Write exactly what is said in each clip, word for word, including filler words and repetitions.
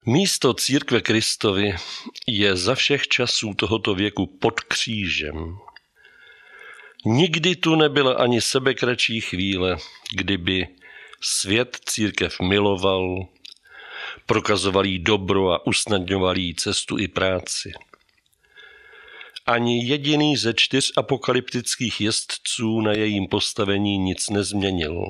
Místo církve Kristovy je za všech časů tohoto věku pod křížem. Nikdy tu nebyla ani sebekratší chvíle, kdyby svět církev miloval, prokazoval jí dobro a usnadňoval jí cestu i práci. Ani jediný ze čtyř apokalyptických jezdců na jejím postavení nic nezměnil.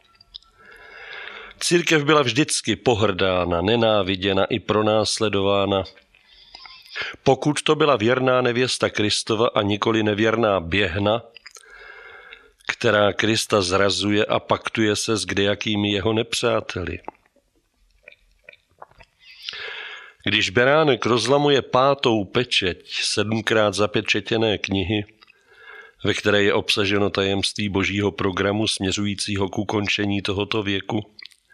Církev byla vždycky pohrdána, nenáviděna i pronásledována. Pokud to byla věrná nevěsta Kristova a nikoli nevěrná běhna, která Krista zrazuje a paktuje se s kdejakými jeho nepřáteli. Když beránek rozlamuje pátou pečeť sedmkrát zapečetěné knihy, ve které je obsaženo tajemství božího programu směřujícího k ukončení tohoto věku,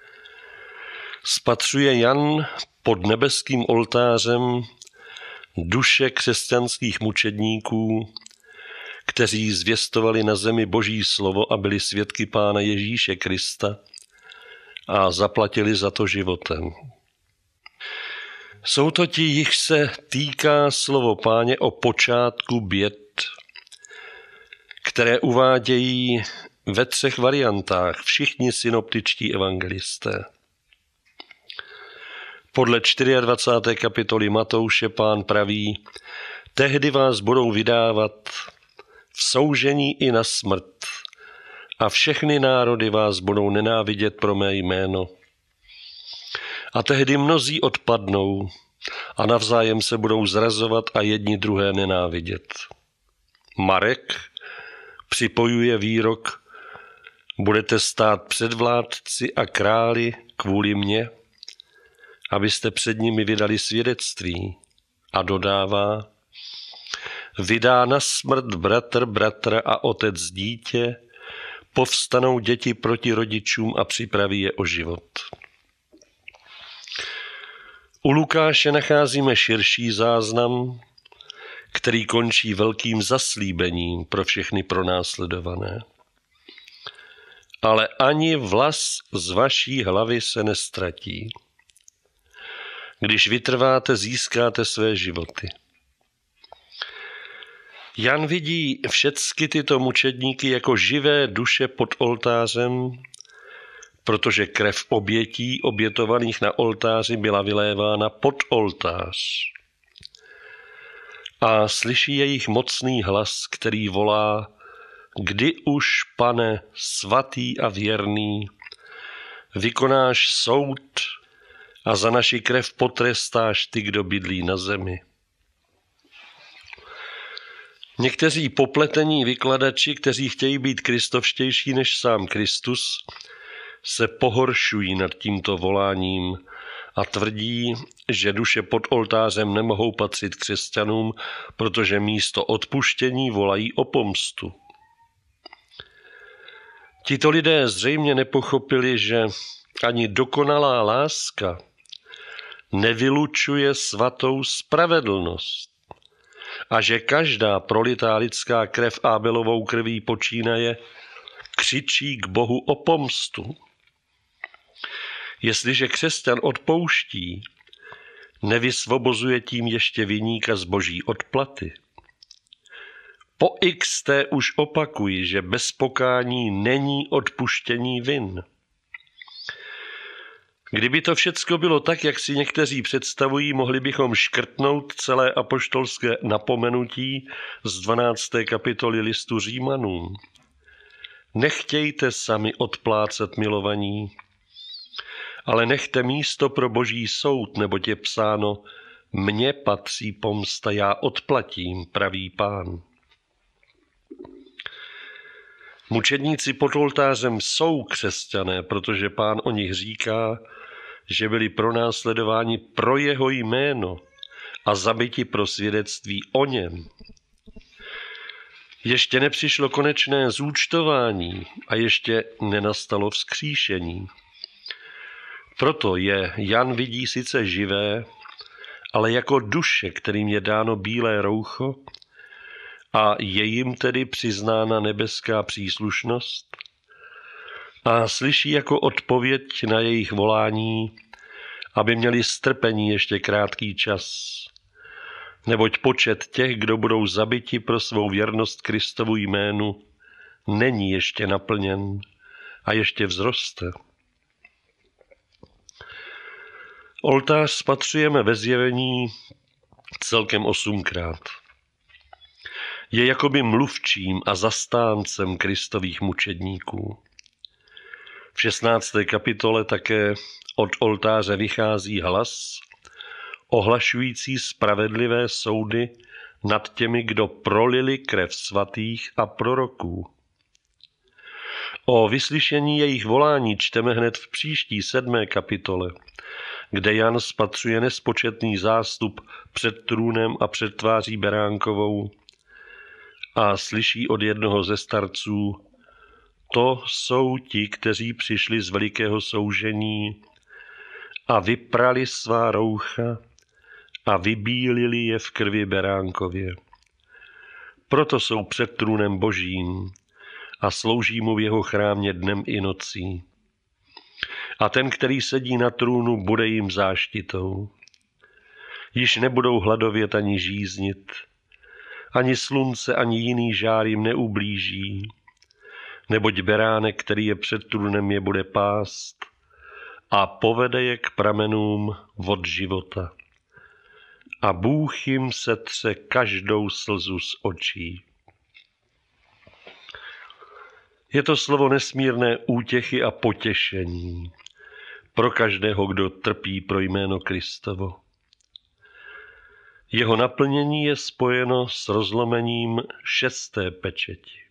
spatřuje Jan pod nebeským oltářem duše křesťanských mučedníků, kteří zvěstovali na zemi boží slovo a byli svědky Pána Ježíše Krista a zaplatili za to životem. Jsou to ti, jichž se týká slovo Páně o počátku běd, které uvádějí ve třech variantách všichni synoptičtí evangelisté. Podle dvacáté čtvrté kapitoly Matouše Pán praví: tehdy vás budou vydávat v soužení i na smrt a všechny národy vás budou nenávidět pro mé jméno. A tehdy mnozí odpadnou a navzájem se budou zrazovat a jedni druhé nenávidět. Marek připojuje výrok: budete stát před vládci a králi kvůli mně, abyste před nimi vydali svědectví. A dodává: vydá na smrt bratr bratra a otec dítě, povstanou děti proti rodičům a připraví je o život. U Lukáše nacházíme širší záznam, který končí velkým zaslíbením pro všechny pronásledované. Ale ani vlas z vaší hlavy se nestratí. Když vytrváte, získáte své životy. Jan vidí všechny tyto mučedníky jako živé duše pod oltářem, protože krev obětí obětovaných na oltáři byla vylévána pod oltář. A slyší jejich mocný hlas, který volá: kdy už, Pane, svatý a věrný, vykonáš soud a za naši krev potrestáš ty, kdo bydlí na zemi. Někteří popletení vykladači, kteří chtějí být kristovštější než sám Kristus, se pohoršují nad tímto voláním a tvrdí, že duše pod oltářem nemohou patřit křesťanům, protože místo odpuštění volají o pomstu. Tito lidé zřejmě nepochopili, že ani dokonalá láska nevylučuje svatou spravedlnost a že každá prolitá lidská krev Ábelovou krví počínaje křičí k Bohu o pomstu. Jestliže křesťan odpouští, nevysvobozuje tím ještě viníka z boží odplaty. Po xté už opakuji, že bez pokání není odpuštění vin. Kdyby to všecko bylo tak, jak si někteří představují, mohli bychom škrtnout celé apoštolské napomenutí z dvanácté kapitoly listu Římanům. Nechtějte sami odplácet milovaní, ale nechte místo pro boží soud, neboť je psáno: mně patří pomsta, já odplatím, praví Pán. Mučedníci pod oltářem jsou křesťané, protože Pán o nich říká, že byli pronásledováni pro jeho jméno a zabiti pro svědectví o něm. Ještě nepřišlo konečné zúčtování a ještě nenastalo vzkříšení. Proto je Jan vidí sice živé, ale jako duše, kterým je dáno bílé roucho a je jim tedy přiznána nebeská příslušnost, a slyší jako odpověď na jejich volání: aby měli strpení ještě krátký čas. Neboť počet těch, kdo budou zabiti pro svou věrnost Kristovu jménu, není ještě naplněn a ještě vzroste. Oltář spatřujeme ve Zjevení celkem osmkrát. Je jakoby mluvčím a zastáncem Kristových mučedníků. V šestnácté kapitole také od oltáře vychází hlas, ohlašující spravedlivé soudy nad těmi, kdo prolili krev svatých a proroků. O vyslyšení jejich volání čteme hned v příští sedmé kapitole, kde Jan spatřuje nespočetný zástup před trůnem a před tváří beránkovou a slyší od jednoho ze starců: to jsou ti, kteří přišli z velikého soužení a vyprali svá roucha a vybílili je v krvi beránkově. Proto jsou před trůnem Božím a slouží mu v jeho chrámě dnem i nocí. A ten, který sedí na trůnu, bude jim záštitou. Již nebudou hladovět ani žíznit, ani slunce, ani jiný žár jim neublíží, neboť beránek, který je před trůnem, je bude pást a povede je k pramenům vod života. A Bůh jim setře každou slzu z očí. Je to slovo nesmírné útěchy a potěšení pro každého, kdo trpí pro jméno Kristovo. Jeho naplnění je spojeno s rozlomením šesté pečeti.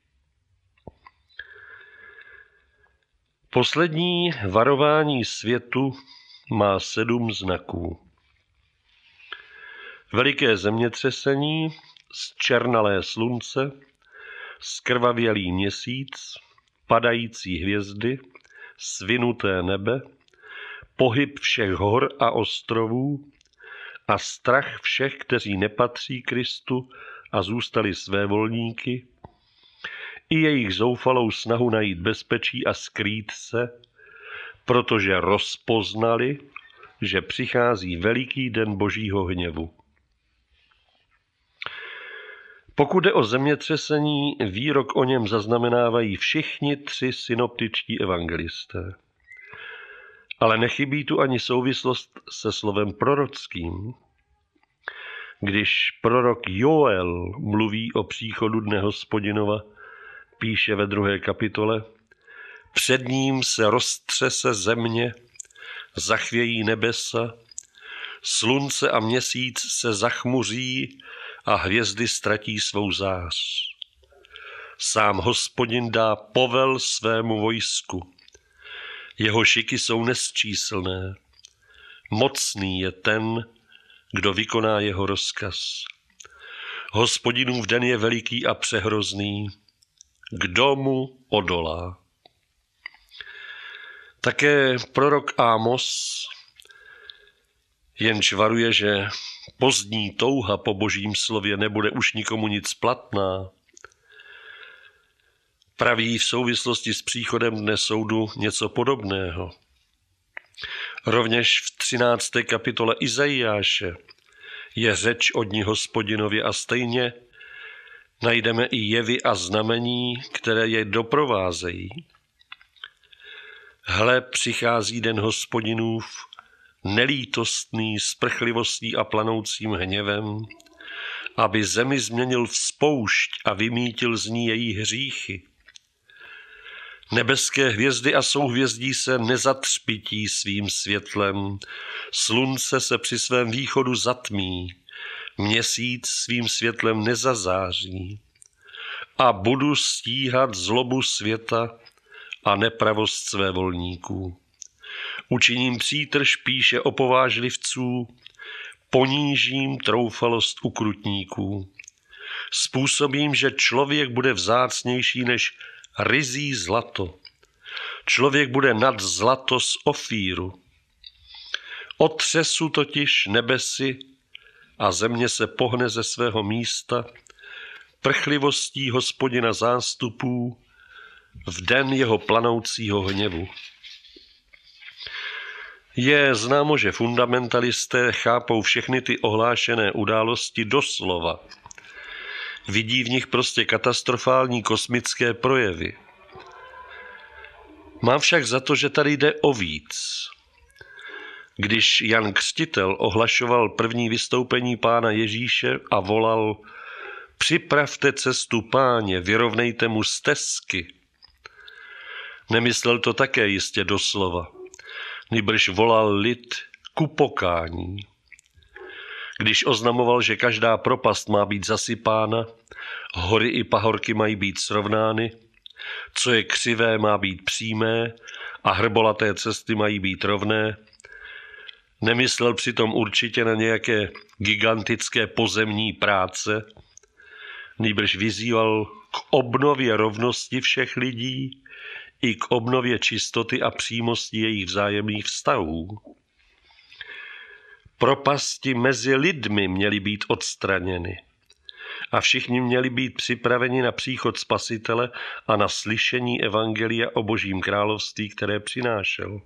Poslední varování světu má sedm znaků. Veliké zemětřesení, zčernalé slunce, zkrvavělý měsíc, padající hvězdy, svinuté nebe, pohyb všech hor a ostrovů a strach všech, kteří nepatří Kristu a zůstali svévolníky, i jejich zoufalou snahu najít bezpečí a skrýt se, protože rozpoznali, že přichází veliký den Božího hněvu. Pokud jde o zemětřesení, výrok o něm zaznamenávají všichni tři synoptičtí evangelisté. Ale nechybí tu ani souvislost se slovem prorockým. Když prorok Joel mluví o příchodu dne Hospodinova, píše ve druhé kapitole: před ním se roztřese země, zachvějí nebesa, slunce a měsíc se zachmuří a hvězdy ztratí svou zář. Sám Hospodin dá povel svému vojsku. Jeho šiky jsou nesčíslné. Mocný je ten, kdo vykoná jeho rozkaz. Hospodinův den je veliký a přehrozný. Kdo mu odolá? Také prorok Ámos, jenž varuje, že pozdní touha po Božím slově nebude už nikomu nic platná, praví v souvislosti s příchodem dne soudu něco podobného. Rovněž v třinácté kapitole Izajáše je řeč o dni Hospodinově a stejně najdeme i jevy a znamení, které je doprovázejí. Hle, přichází den Hospodinův, nelítostný, s prchlivostí a planoucím hněvem, aby zemi změnil v spoušť a vymítil z ní její hříchy. Nebeské hvězdy a souhvězdí se nezatřpití svým světlem, slunce se při svém východu zatmí, měsíc svým světlem nezazáří. A budu stíhat zlobu světa a nepravost svévolníků. Učiním přítrž, píše o povážlivců, ponížím troufalost ukrutníků. Způsobím, že člověk bude vzácnější než ryzí zlato. Člověk bude nad zlato z Ofíru. Otřesu totiž nebesy a země se pohne ze svého místa prchlivostí Hospodina zástupů v den jeho planoucího hněvu. Je známo, že fundamentalisté chápou všechny ty ohlášené události doslova. Vidí v nich prostě katastrofální kosmické projevy. Mám však za to, že tady jde o víc. Když Jan Křtitel ohlašoval první vystoupení Pána Ježíše a volal: připravte cestu Páně, vyrovnejte mu stezky, nemyslel to také jistě doslova, nýbrž volal lid ku pokání. Když oznamoval, že každá propast má být zasypána, hory i pahorky mají být srovnány, co je křivé, má být přímé a hrbolaté cesty mají být rovné, nemyslel přitom určitě na nějaké gigantické pozemní práce, nýbrž vyzýval k obnově rovnosti všech lidí i k obnově čistoty a přímosti jejich vzájemných vztahů. Propasti mezi lidmi měly být odstraněny a všichni měli být připraveni na příchod Spasitele a na slyšení evangelia o Božím království, které přinášel.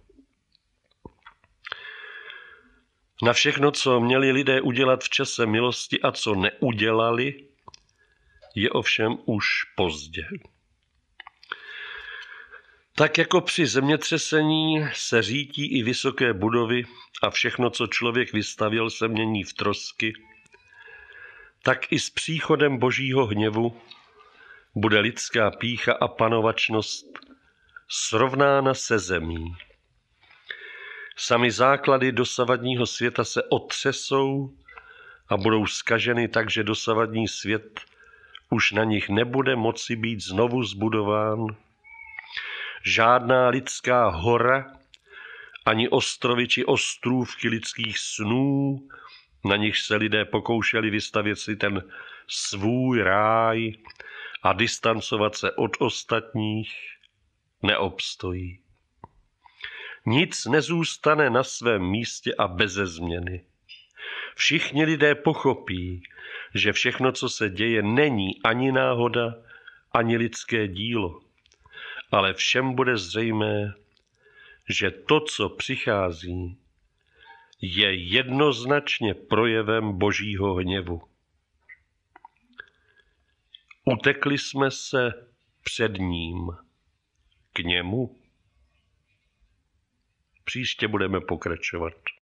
Na všechno, co měli lidé udělat v čase milosti a co neudělali, je ovšem už pozdě. Tak jako při zemětřesení se řítí i vysoké budovy a všechno, co člověk vystavěl, se mění v trosky, tak i s příchodem Božího hněvu bude lidská pýcha a panovačnost srovnána se zemí. Samy základy dosavadního světa se otřesou a budou zkaženy tak, že dosavadní svět už na nich nebude moci být znovu zbudován. Žádná lidská hora, ani ostrovy či ostrůvky lidských snů, na nich se lidé pokoušeli vystavět si ten svůj ráj a distancovat se od ostatních, neobstojí. Nic nezůstane na svém místě a beze změny. Všichni lidé pochopí, že všechno, co se děje, není ani náhoda, ani lidské dílo, ale všem bude zřejmé, že to, co přichází, je jednoznačně projevem Božího hněvu. Utekli jsme se před ním k němu. Příště budeme pokračovat.